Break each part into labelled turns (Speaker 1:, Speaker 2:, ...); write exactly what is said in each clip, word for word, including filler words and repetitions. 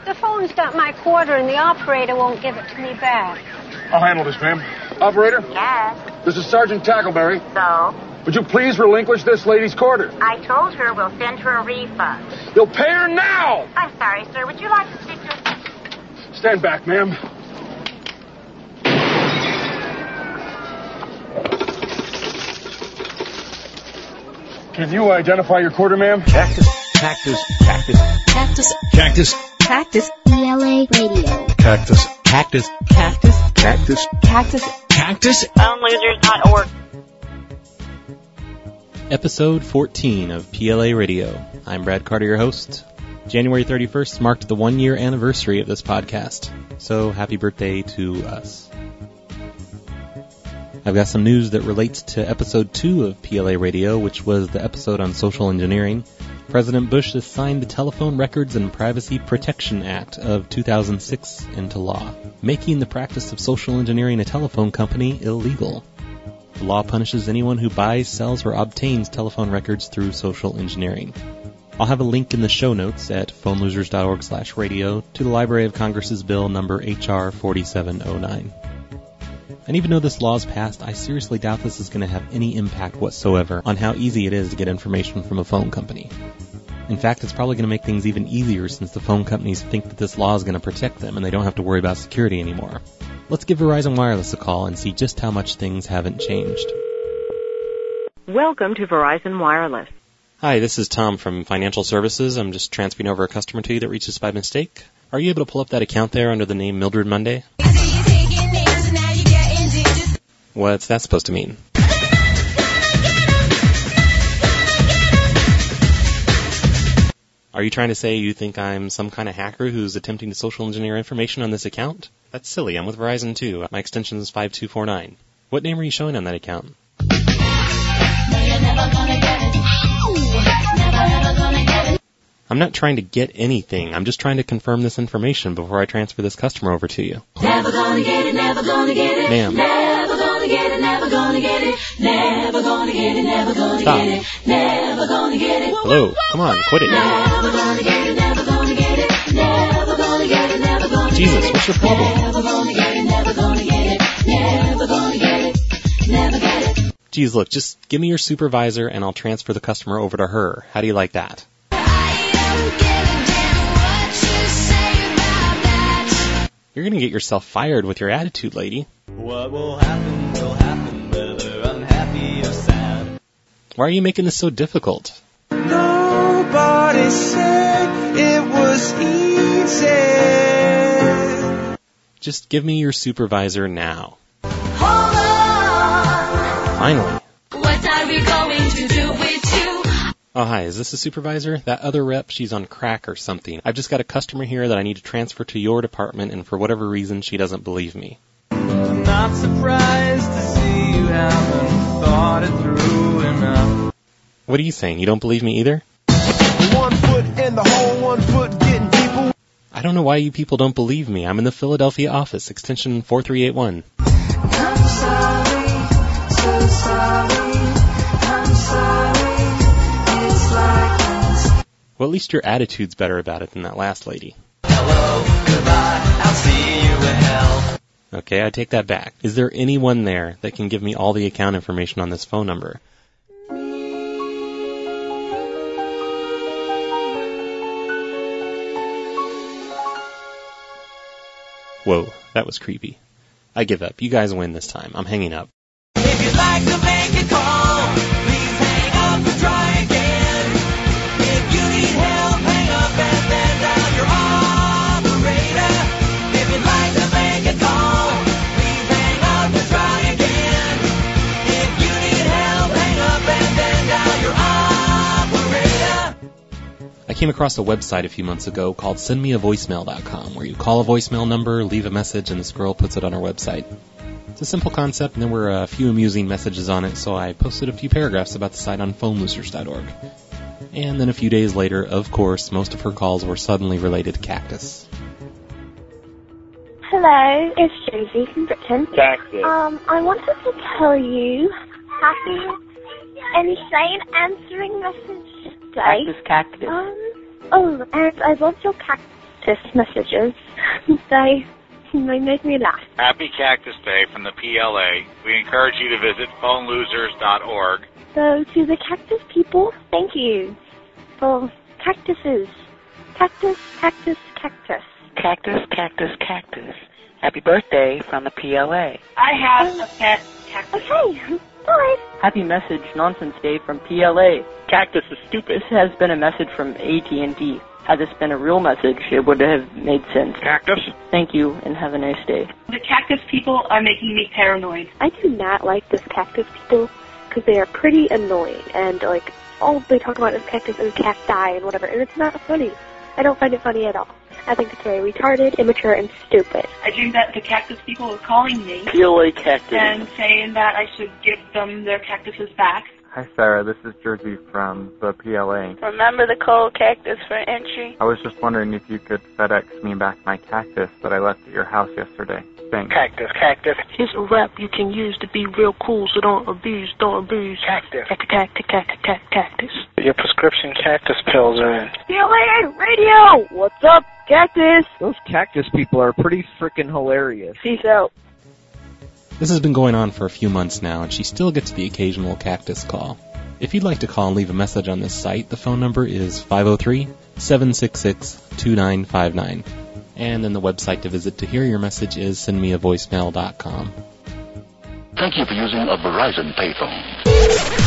Speaker 1: The phone's got my quarter and the operator won't give it to me back.
Speaker 2: I'll handle this, ma'am. Operator?
Speaker 3: Yes.
Speaker 2: This is Sergeant Tackleberry.
Speaker 3: So?
Speaker 2: Would you please relinquish this lady's quarter?
Speaker 3: I told her we'll send her a refund.
Speaker 2: You'll pay her now!
Speaker 3: I'm sorry, sir. Would you like to speak to...
Speaker 2: Stand back, ma'am. Can you identify your quarter, ma'am?
Speaker 4: Cactus, cactus, cactus.
Speaker 5: Cactus.
Speaker 4: Cactus.
Speaker 5: Cactus.
Speaker 6: P L A Radio.
Speaker 4: Cactus. Cactus.
Speaker 5: Cactus.
Speaker 4: Cactus.
Speaker 5: Cactus.
Speaker 4: Cactus.
Speaker 3: phone losers dot org.
Speaker 7: Episode fourteen of P L A Radio. I'm Brad Carter, your host. January thirty-first marked the one-year anniversary of this podcast, so happy birthday to us. I've got some news that relates to episode two of P L A Radio, which was the episode on social engineering. President Bush has signed the Telephone Records and Privacy Protection Act of two thousand six into law, making the practice of social engineering a telephone company illegal. The law punishes anyone who buys, sells, or obtains telephone records through social engineering. I'll have a link in the show notes at phone losers dot org slash radio to the Library of Congress's bill number H R forty-seven oh nine. And even though this law is passed, I seriously doubt this is going to have any impact whatsoever on how easy it is to get information from a phone company. In fact, it's probably going to make things even easier since the phone companies think that this law is going to protect them and they don't have to worry about security anymore. Let's give Verizon Wireless a call and see just how much things haven't changed.
Speaker 8: Welcome to Verizon Wireless.
Speaker 7: Hi, this is Tom from Financial Services. I'm just transferring over a customer to you that reached us by mistake. Are you able to pull up that account there under the name Mildred Monday? What's that supposed to mean? Are you trying to say you think I'm some kind of hacker who's attempting to social engineer information on this account? That's silly. I'm with Verizon too. My extension is five two four nine. What name are you showing on that account? I'm not trying to get anything. I'm just trying to confirm this information before I transfer this customer over to you.
Speaker 9: Never gonna get it, never gonna get it.
Speaker 7: Ma'am.
Speaker 9: Never gonna get it, never gonna get it. Never gonna get it, never gonna
Speaker 7: Stop.
Speaker 9: get it. Never gonna get it.
Speaker 7: Hello, come on, quit it.
Speaker 9: Never gonna get it, never gonna get it. Never gonna get it, never gonna get it.
Speaker 7: Jesus, what's your problem?
Speaker 9: Never gonna get it, never gonna get it. Never gonna get it. Never get it.
Speaker 7: Geez, look, just give me your supervisor and I'll transfer the customer over to her. How do you like that? You're going to get yourself fired with your attitude, lady.
Speaker 10: What will happen will happen, whether I'm happy or sad.
Speaker 7: Why are you making this so difficult?
Speaker 10: Nobody said it was easy.
Speaker 7: Just give me your supervisor now.
Speaker 9: Hold on.
Speaker 7: Finally.
Speaker 9: What are we going to do with you?
Speaker 7: Oh, hi, is this a supervisor? That other rep, she's on crack or something. I've just got a customer here that I need to transfer to your department, and for whatever reason, she doesn't believe me.
Speaker 10: I'm not surprised to see you haven't thought it through enough.
Speaker 7: What are you saying? You don't believe me either?
Speaker 10: One foot in the hole, one foot getting deeper.
Speaker 7: I don't know why you people don't believe me. I'm in the Philadelphia office, extension four three eight one.
Speaker 9: I'm sorry, so sorry, I'm sorry.
Speaker 7: Well, at least your attitude's better about it than that last lady.
Speaker 10: Hello, goodbye, I'll see you in hell.
Speaker 7: Okay, I take that back. Is there anyone there that can give me all the account information on this phone number? Whoa, that was creepy. I give up. You guys win this time. I'm hanging up.
Speaker 10: If you'd like to make a call, please hang up and try again. If you need help, hang up and then dial your operator. If you'd like to make a call, please hang up and try again. If you need help, hang up and then dial your operator.
Speaker 7: I came across a website a few months ago called send me a voicemail dot com, where you call a voicemail number, leave a message, and this girl puts it on her website. It's a simple concept, and there were a few amusing messages on it, so I posted a few paragraphs about the site on phone losers dot org. And then a few days later, of course, most of her calls were suddenly related to Cactus.
Speaker 11: Hello, it's Josie from Britain.
Speaker 2: Cactus.
Speaker 11: Um, I wanted to tell you happy insane answering message day.
Speaker 8: Cactus, cactus.
Speaker 11: Um, oh, and I love your cactus cactus messages. they, they make me laugh.
Speaker 5: Happy Cactus Day from the P L A. We encourage you to visit phone losers dot org.
Speaker 11: So, to the cactus people, thank you for cactuses. Cactus, cactus, cactus.
Speaker 6: Cactus, cactus, cactus. Happy birthday from the P L A.
Speaker 8: I have a pet cactus.
Speaker 11: Okay, bye.
Speaker 12: Happy message nonsense day from P L A. Cactus is stupid. This has been a message from A T and T. Had this been a real message, it would have made sense.
Speaker 2: Cactus?
Speaker 12: Thank you, and have a nice day.
Speaker 8: The cactus people are making me paranoid.
Speaker 11: I do not like this cactus people because they are pretty annoying, and, like, all they talk about is cactus and cacti and whatever, and it's not funny. I don't find it funny at all. I think it's very retarded, immature, and stupid.
Speaker 8: I dreamed that the cactus people were calling me
Speaker 12: P L A cactus.
Speaker 8: and saying that I should give them their cactuses back.
Speaker 13: Hi, Sarah. This is Jersey from the P L A.
Speaker 14: Remember the cold cactus for entry?
Speaker 13: I was just wondering if you could FedEx me back my cactus that I left at your house yesterday. Thanks.
Speaker 15: Cactus, cactus.
Speaker 16: Here's a rap you can use to be real cool, so don't abuse, don't abuse.
Speaker 15: Cactus.
Speaker 16: Cactus, cactus, cactus, cactus, cactus.
Speaker 15: Your prescription cactus pills are in.
Speaker 16: P L A Radio! What's up, cactus?
Speaker 17: Those cactus people are pretty frickin' hilarious.
Speaker 16: Peace out.
Speaker 7: This has been going on for a few months now, and she still gets the occasional cactus call. If you'd like to call and leave a message on this site, the phone number is five oh three, seven six six, two nine five nine. And then the website to visit to hear your message is send me a voicemail dot com.
Speaker 18: Thank you for using a Verizon payphone.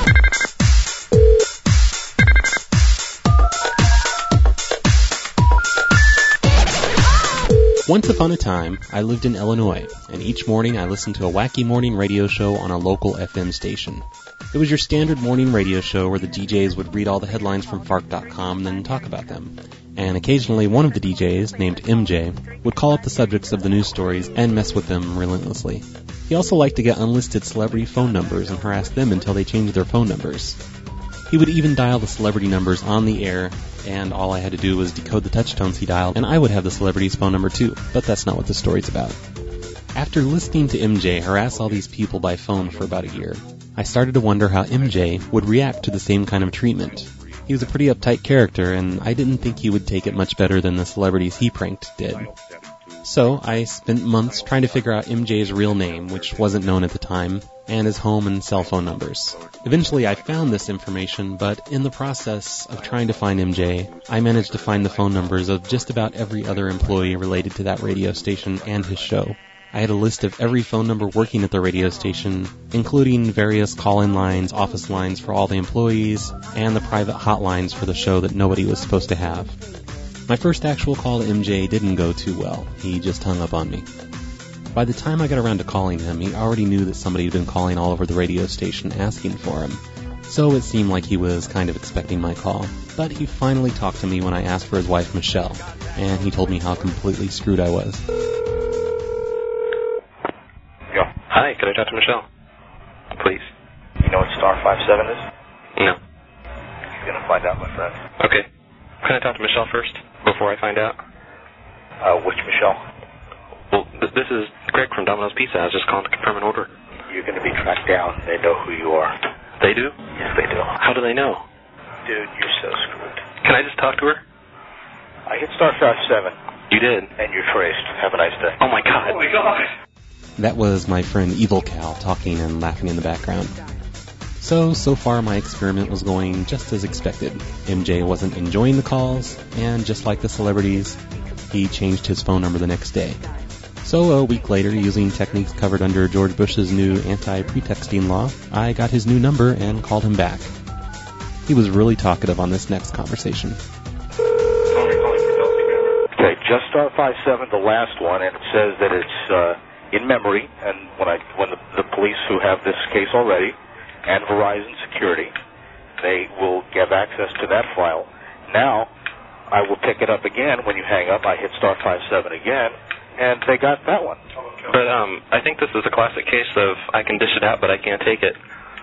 Speaker 7: Once upon a time, I lived in Illinois, and each morning I listened to a wacky morning radio show on a local F M station. It was your standard morning radio show where the D Js would read all the headlines from Fark dot com and then talk about them. And occasionally one of the D Js, named M J, would call up the subjects of the news stories and mess with them relentlessly. He also liked to get unlisted celebrity phone numbers and harass them until they changed their phone numbers. He would even dial the celebrity numbers on the air, and all I had to do was decode the touch tones he dialed, and I would have the celebrity's phone number too, but that's not what the story's about. After listening to M J harass all these people by phone for about a year, I started to wonder how M J would react to the same kind of treatment. He was a pretty uptight character, and I didn't think he would take it much better than the celebrities he pranked did. So I spent months trying to figure out M J's real name, which wasn't known at the time, and his home and cell phone numbers. Eventually I found this information, but in the process of trying to find M J, I managed to find the phone numbers of just about every other employee related to that radio station and his show. I had a list of every phone number working at the radio station, including various call-in lines, office lines for all the employees, and the private hotlines for the show that nobody was supposed to have. My first actual call to M J didn't go too well. He just hung up on me. By the time I got around to calling him, he already knew that somebody had been calling all over the radio station asking for him. So it seemed like he was kind of expecting my call. But he finally talked to me when I asked for his wife, Michelle, and he told me how completely screwed I was.
Speaker 19: Yo. Hi, could I talk to Michelle? Please.
Speaker 20: You know what star five seven is?
Speaker 19: No.
Speaker 20: You're gonna find out, my friend.
Speaker 19: Okay. Can I talk to Michelle first, before I find out?
Speaker 20: Uh, which Michelle?
Speaker 19: Well, th- this is Greg from Domino's Pizza. I was just calling to confirm an order.
Speaker 20: You're gonna be tracked down. They know who you are.
Speaker 19: They do?
Speaker 20: Yes, they do.
Speaker 19: How do they know?
Speaker 20: Dude, you're so screwed.
Speaker 19: Can I just talk to her?
Speaker 20: I hit star five seven.
Speaker 19: You did?
Speaker 20: And you're traced. Have a nice day.
Speaker 19: Oh my god.
Speaker 20: Oh my god.
Speaker 7: That was my friend Evil Cal talking and laughing in the background. So, so far my experiment was going just as expected. M J wasn't enjoying the calls, and just like the celebrities, he changed his phone number the next day. So a week later, using techniques covered under George Bush's new anti-pretexting law, I got his new number and called him back. He was really talkative on this next conversation.
Speaker 20: Okay, just star five seven, the last one, and it says that it's uh, in memory, and when I when the, the police who have this case already, and Verizon Security, they will give access to that file. Now, I will pick it up again. When you hang up, I hit star five seven again, and they got that one.
Speaker 19: But um, I think this is a classic case of I can dish it out, but I can't take it.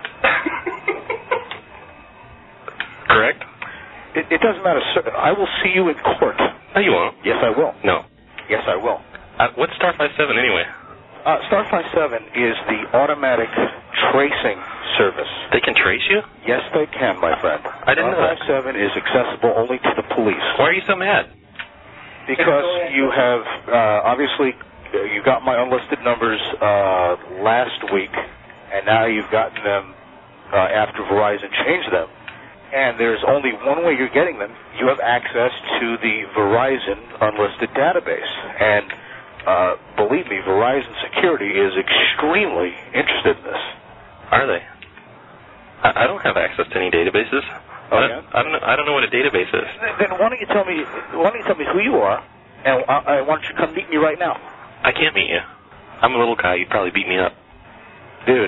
Speaker 19: Correct?
Speaker 20: It, it doesn't matter, sir. I will see you in court.
Speaker 19: No, you won't.
Speaker 20: Yes, I will.
Speaker 19: No.
Speaker 20: Yes, I will.
Speaker 19: Uh, what's star five seven anyway?
Speaker 20: Uh, star five seven is the automatic tracing service.
Speaker 19: They can trace you?
Speaker 20: Yes, they can, my friend.
Speaker 19: I didn't know that.
Speaker 20: star five seven is accessible only to the police.
Speaker 19: Why are you so mad?
Speaker 20: Because you have, uh, obviously, uh, you got my unlisted numbers uh, last week, and now you've gotten them uh, after Verizon changed them. And there's only one way you're getting them. You have access to the Verizon unlisted database. And uh, believe me, Verizon Security is extremely interested in this.
Speaker 19: Are they? I, I don't have access to any databases.
Speaker 20: Oh,
Speaker 19: I,
Speaker 20: yeah?
Speaker 19: don't, I don't know. I don't know what a database is.
Speaker 20: Then why don't you tell me? Why don't you tell me who you are, and uh, uh, why don't you come meet me right now?
Speaker 19: I can't meet you. I'm a little guy. You'd probably beat me up.
Speaker 20: Dude,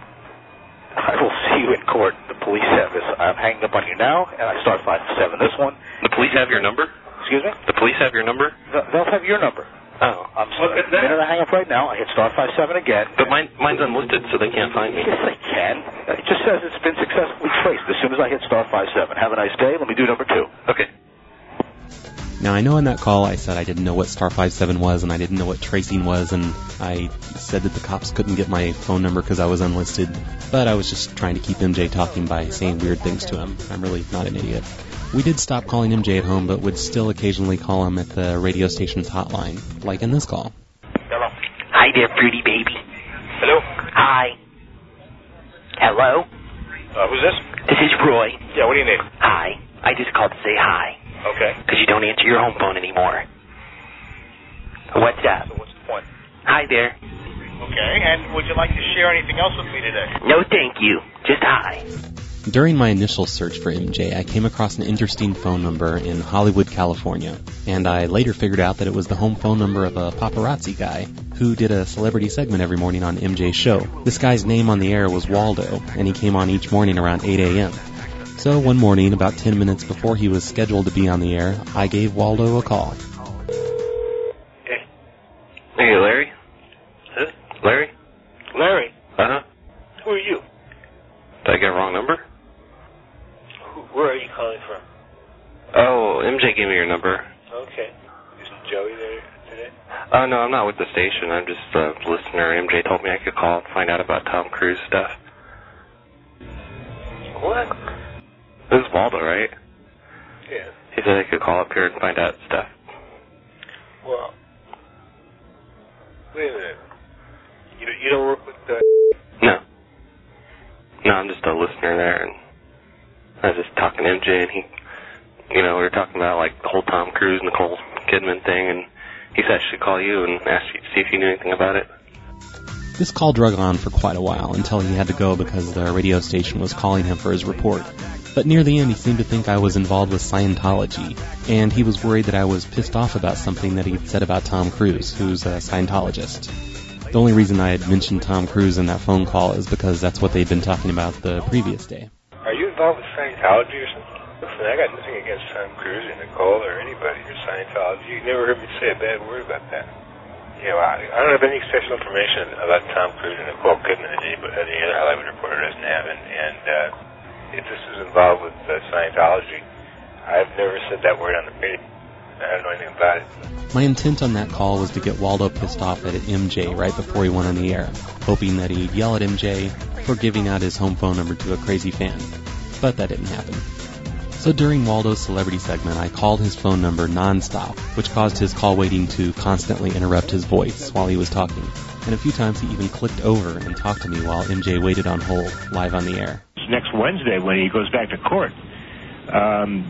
Speaker 20: I will see you in court. The police have this. I'm hanging up on you now, and I start five seven. This one.
Speaker 19: The police have your number?
Speaker 20: Excuse me?
Speaker 19: The police have your number?
Speaker 20: They'll have your number.
Speaker 19: Oh.
Speaker 20: I'm sorry. The minute I hang up right now, I hit star five seven again.
Speaker 19: But mine, mine's unlisted, so they can't find me.
Speaker 20: Yes, they can. It just says it's been successfully traced as soon as I hit star five seven. Have a nice day. Let me do number two.
Speaker 19: Okay.
Speaker 7: Now, I know in that call I said I didn't know what star five seven was and I didn't know what tracing was, and I said that the cops couldn't get my phone number because I was unlisted, but I was just trying to keep M J talking by saying weird things to him. I'm really not an idiot. We did stop calling M J at home, but would still occasionally call him at the radio station's hotline, like in this call.
Speaker 21: Hello. Hi there, pretty baby.
Speaker 20: Hello.
Speaker 21: Hi. Hello.
Speaker 20: Uh, who's this?
Speaker 21: This is Roy.
Speaker 20: Yeah, what do you need?
Speaker 21: Hi. I just called to say hi.
Speaker 20: Okay.
Speaker 21: Because you don't answer your home phone anymore. What's up?
Speaker 20: So what's the point?
Speaker 21: Hi there.
Speaker 20: Okay, and would you like to share anything else with me today?
Speaker 21: No, thank you. Just hi.
Speaker 7: During my initial search for M J, I came across an interesting phone number in Hollywood, California, and I later figured out that it was the home phone number of a paparazzi guy who did a celebrity segment every morning on M J's show. This guy's name on the air was Waldo, and he came on each morning around eight a.m. So one morning, about ten minutes before he was scheduled to be on the air, I gave Waldo a call.
Speaker 19: Hey. Hey, Larry?
Speaker 20: Huh?
Speaker 19: Larry?
Speaker 20: Larry?
Speaker 19: Uh-huh.
Speaker 20: Who are you?
Speaker 19: Did I get a wrong number?
Speaker 20: Who, where are you calling from?
Speaker 19: Oh, M J gave me your number.
Speaker 20: Okay. Isn't Joey there today?
Speaker 19: Oh, no, I'm not with the station. I'm just a listener. M J told me I could call and find out about Tom Cruise stuff.
Speaker 20: What?
Speaker 19: This is Waldo, right?
Speaker 20: Yeah.
Speaker 19: He said I could call up here and find out stuff.
Speaker 20: Well, wait a minute. You don't, you don't work with the...
Speaker 19: No. No, I'm just a listener there, and I was just talking to M J, and he, you know, we were talking about, like, the whole Tom Cruise, Nicole Kidman thing, and he said I should call you and ask you to see if you knew anything about it.
Speaker 7: This call drug on for quite a while until he had to go because the radio station was calling him for his report. But near the end, he seemed to think I was involved with Scientology, and he was worried that I was pissed off about something that he'd said about Tom Cruise, who's a Scientologist. The only reason I had mentioned Tom Cruise in that phone call is because that's what they'd been talking about the previous day.
Speaker 22: Are you involved with Scientology or something? Listen, I got nothing against Tom Cruise or Nicole or anybody or Scientology. You never heard me say a bad word about that. Yeah, well, I, I don't have any special information about Tom Cruise or Nicole Kidman that any, any other Hollywood reporter doesn't have, and, and uh, if this is involved with uh, Scientology, I've never said that word on the radio. I don't know anything about it.
Speaker 7: My intent on that call was to get Waldo pissed off at M J right before he went on the air, hoping that he'd yell at M J for giving out his home phone number to a crazy fan. But that didn't happen. So during Waldo's celebrity segment, I called his phone number nonstop, which caused his call waiting to constantly interrupt his voice while he was talking. And a few times he even clicked over and talked to me while M J waited on hold, live on the air.
Speaker 2: Next Wednesday when he goes back to court. Um,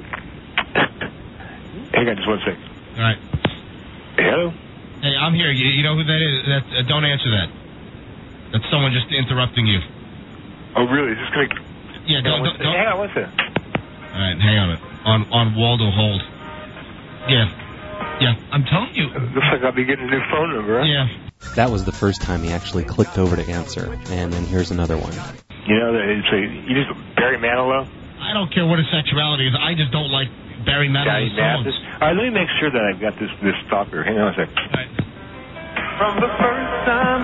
Speaker 2: hang on just one second.
Speaker 23: All right.
Speaker 2: Hello?
Speaker 23: Hey, I'm here. You, you know who that is? That, uh, don't answer that. That's someone just interrupting you.
Speaker 2: Oh, really? Is this going to...
Speaker 23: Yeah, don't, don't, don't...
Speaker 2: Hang on one second.
Speaker 23: All right, hang on. On on Waldo hold. Yeah. Yeah, I'm telling you.
Speaker 2: It looks like I'll be getting a new phone number, huh?
Speaker 23: Yeah.
Speaker 7: That was the first time he actually clicked over to answer. And then here's another one.
Speaker 2: You know, it's a, you just Barry Manilow?
Speaker 23: I don't care what his sexuality is. I just don't like Barry Manilow's songs.
Speaker 2: All right, let me make sure that I've got this this stalker. Hang on a second.
Speaker 23: All right.
Speaker 10: From the first time,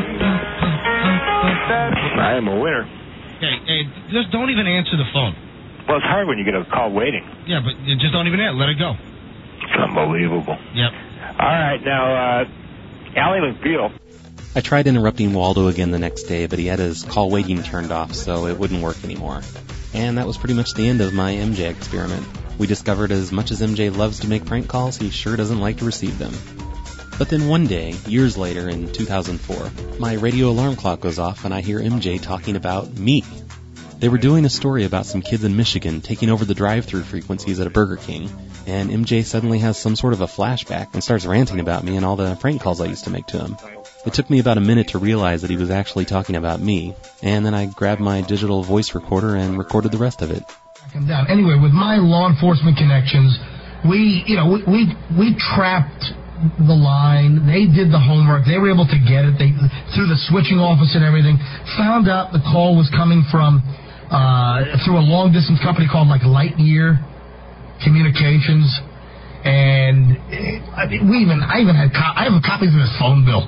Speaker 2: I am a winner.
Speaker 23: Hey, hey, just don't even answer the phone.
Speaker 2: Well, it's hard when you get a call waiting.
Speaker 23: Yeah, but you just don't even answer. Let it go.
Speaker 2: It's unbelievable.
Speaker 23: Yep.
Speaker 2: All right, now, uh, Ally McBeal.
Speaker 7: I tried interrupting Waldo again the next day, but he had his call waiting turned off, so it wouldn't work anymore. And that was pretty much the end of my M J experiment. We discovered as much as M J loves to make prank calls, he sure doesn't like to receive them. But then one day, years later in two thousand four, my radio alarm clock goes off and I hear M J talking about me. They were doing a story about some kids in Michigan taking over the drive-thru frequencies at a Burger King, and M J suddenly has some sort of a flashback and starts ranting about me and all the prank calls I used to make to him. It took me about a minute to realize that he was actually talking about me, and then I grabbed my digital voice recorder and recorded the rest of it.
Speaker 1: Down. Anyway, with my law enforcement connections, we, you know, we, we, we trapped the line. They did the homework. They were able to get it. They, through the switching office and everything, found out the call was coming from, uh, through a long distance company called like Lightyear Communications. And I mean, we even, I even had, co- I have copies of his phone bill.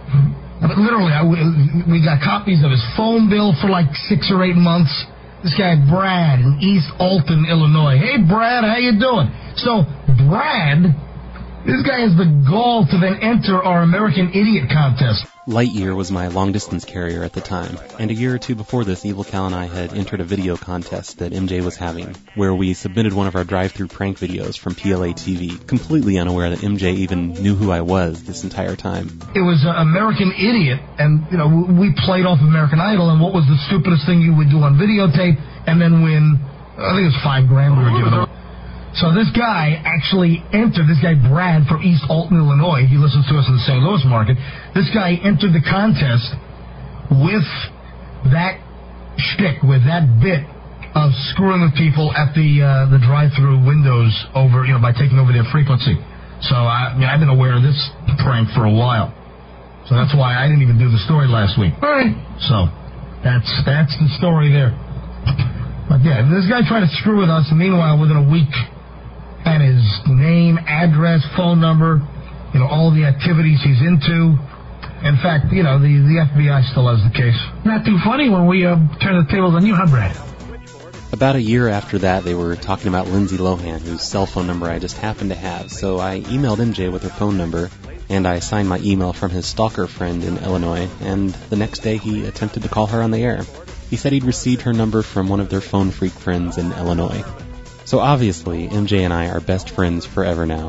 Speaker 1: I mean, literally, I, we got copies of his phone bill for like six or eight months. This guy, Brad, in East Alton, Illinois. Hey, Brad, how you doing? So, Brad, this guy has the gall to then enter our American Idiot contest.
Speaker 7: Lightyear was my long-distance carrier at the time, and a year or two before this, Evil Cal and I had entered a video contest that M J was having, where we submitted one of our drive-thru prank videos from P L A T V, completely unaware that M J even knew who I was this entire time.
Speaker 1: It was uh, American Idiot, and, you know, we played off American Idol, and what was the stupidest thing you would do on videotape, and then win, I think it was five grand we were giving away. So this guy actually entered, this guy Brad from East Alton, Illinois, he listens to us in the Saint Louis market, this guy entered the contest with that shtick, with that bit of screwing with people at the uh, the drive-thru windows over, you know, by taking over their frequency. So, I, I mean, I've been aware of this prank for a while. So that's why I didn't even do the story last week. All right. So, that's, that's the story there. But yeah, this guy tried to screw with us, and meanwhile, within a week, had his name, address, phone number, you know, all the activities he's into. In fact, you know, the, the F B I still has the case. Not too funny when we uh, turn the tables on you, huh, Brad?
Speaker 7: About a year after that, they were talking about Lindsay Lohan, whose cell phone number I just happened to have, so I emailed M J with her phone number, and I signed my email from his stalker friend in Illinois, and the next day he attempted to call her on the air. He said he'd received her number from one of their phone freak friends in Illinois. So obviously, M J and I are best friends forever now.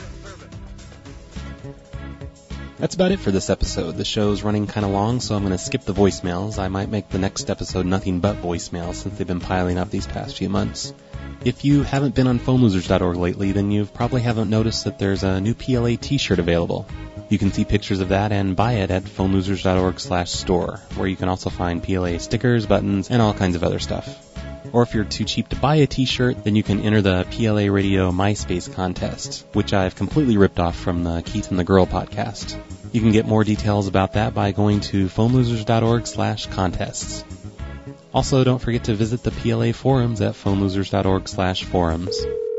Speaker 7: That's about it for this episode. The show's running kind of long, so I'm going to skip the voicemails. I might make the next episode nothing but voicemails since they've been piling up these past few months. If you haven't been on phone losers dot org lately, then you probably haven't noticed that there's a new P L A t-shirt available. You can see pictures of that and buy it at phone losers dot org slash store, where you can also find P L A stickers, buttons, and all kinds of other stuff. Or if you're too cheap to buy a t-shirt, then you can enter the P L A Radio MySpace contest, which I've completely ripped off from the Keith and the Girl podcast. You can get more details about that by going to phone losers dot org slash contests. Also, don't forget to visit the P L A forums at phone losers dot org slash forums.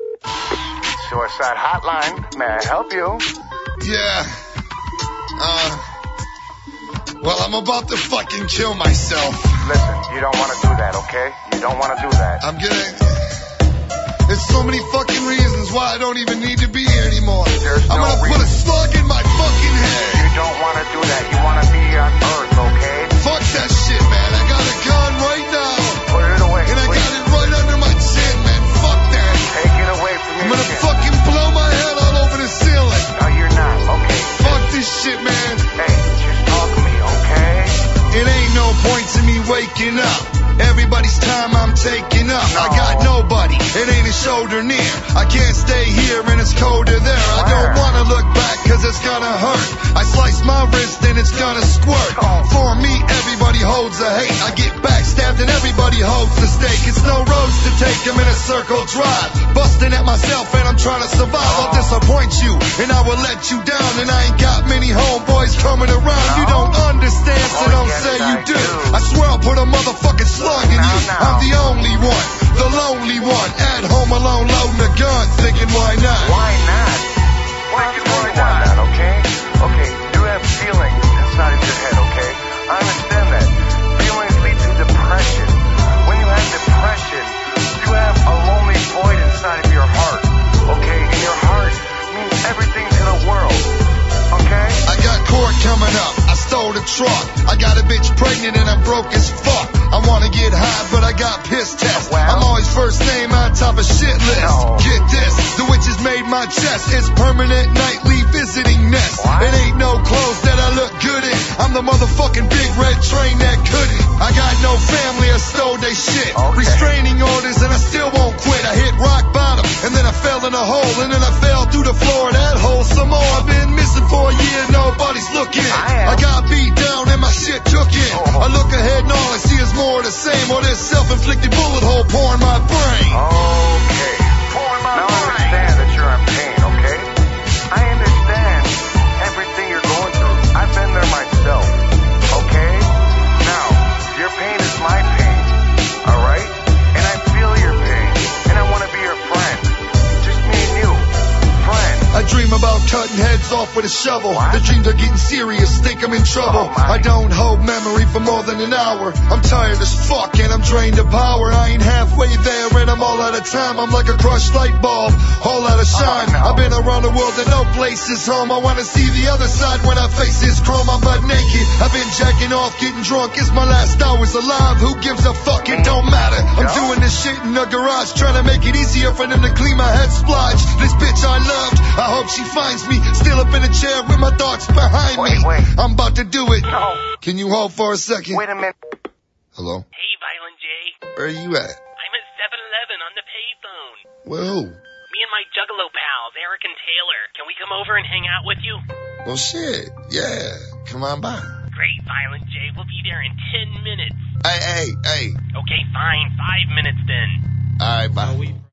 Speaker 3: Suicide Hotline, may I help you?
Speaker 4: Yeah. Uh... Well, I'm about to fucking kill myself.
Speaker 3: Listen, you don't want to do that, okay? You don't want to do that.
Speaker 4: I'm getting... There's so many fucking reasons why I don't even need to be here anymore.
Speaker 3: There's
Speaker 4: I'm
Speaker 3: no
Speaker 4: gonna
Speaker 3: reason.
Speaker 4: put a slug in my fucking head.
Speaker 3: You don't want to do that. You want to be on Earth, okay?
Speaker 4: Fuck that shit, man. I got a gun right now.
Speaker 3: Put it away,
Speaker 4: And I
Speaker 3: please.
Speaker 4: got it right under my chin, man. Fuck that.
Speaker 3: Take it away from
Speaker 4: I'm
Speaker 3: your
Speaker 4: gonna
Speaker 3: chin.
Speaker 4: fucking blow my head all over the ceiling.
Speaker 3: No, you're not, okay?
Speaker 4: Fuck this shit, man.
Speaker 3: Hey, just talk to me, okay?
Speaker 4: It ain't no point to me waking up. Everybody's time I'm taking up.
Speaker 3: No.
Speaker 4: I got nobody. It ain't a shoulder near. I can't stay here and it's colder there. I don't wanna look back cause it's gonna hurt. I slice my wrist and it's gonna squirt. For me, everybody holds a hate. I get backstabbed and everybody holds the stake. It's no roads to take, I'm in a circle drive. Busting at myself and I'm trying to survive. I'll disappoint you and I will let you down. And I ain't got many homeboys coming around. You don't understand, so don't say you do. I swear I'll put a motherfucking slug in you. I'm the only one, the lonely one, at home alone loading a gun, thinking why not?
Speaker 3: Why not? Why do you really want that, okay? Okay, you have feelings inside of your head, okay? I understand that. Feelings lead to depression. When you have depression, you have a lonely void inside of your heart, okay? And your heart means everything to the world, okay?
Speaker 4: I got court coming up. I stole roll the truck. I got a bitch pregnant and I'm broke as fuck. I wanna get high, but I got piss test. I'm always first name on top of shit list. Get this, the witches made my chest. It's permanent nightly visiting nest. It ain't no clothes that I look good in. I'm the motherfucking big red train that couldn't. I got no family, I stole they shit. Restraining orders and I still won't quit. I hit rock bottom and then I fell in a hole and then I fell through the floor of that hole some more. I've been missing for a year, nobody's looking. I got beat down and my shit took in. I look ahead and all I see is more of the same, or this self-inflicted bullet hole pouring my brain.
Speaker 3: Okay. Now I understand that you're in pain, okay? I understand everything you're going through. I've been there myself, okay? Now, your pain is my pain, alright? And I feel your pain, and I want to be your friend. Just me and you, friend.
Speaker 4: I dream about cutting heads off with a shovel. The dreams are getting serious, think I'm in trouble. I don't hold memory for more than an hour. I'm tired as fuck and I'm drained of power. I ain't halfway there and I'm all out of time. I'm like a crushed light bulb, all out of shine. I've been around the world and no place is home. I wanna see the other side when I face this chrome. I'm butt naked, I've been jacking off, getting drunk. It's my last hours alive, who gives a fuck, it don't matter. I'm doing this shit in the garage, trying to make it easier for them to clean my head splodge. This bitch I loved, I hope she finds me still up in a chair with my thoughts behind
Speaker 3: wait,
Speaker 4: me.
Speaker 3: Wait.
Speaker 4: I'm about to do it.
Speaker 3: No.
Speaker 4: Can you hold for a second?
Speaker 3: Wait a minute.
Speaker 4: Hello?
Speaker 5: Hey, Violent J.
Speaker 4: Where are you at?
Speaker 5: I'm at seven eleven on the payphone.
Speaker 4: Well, who?
Speaker 5: Me and my Juggalo pals, Eric and Taylor. Can we come over and hang out with you?
Speaker 4: Well, shit. Yeah. Come on by.
Speaker 5: Great, Violent J. We'll be there in ten minutes.
Speaker 4: Hey, hey, hey.
Speaker 5: Okay, fine. Five minutes then.
Speaker 4: All right, bye.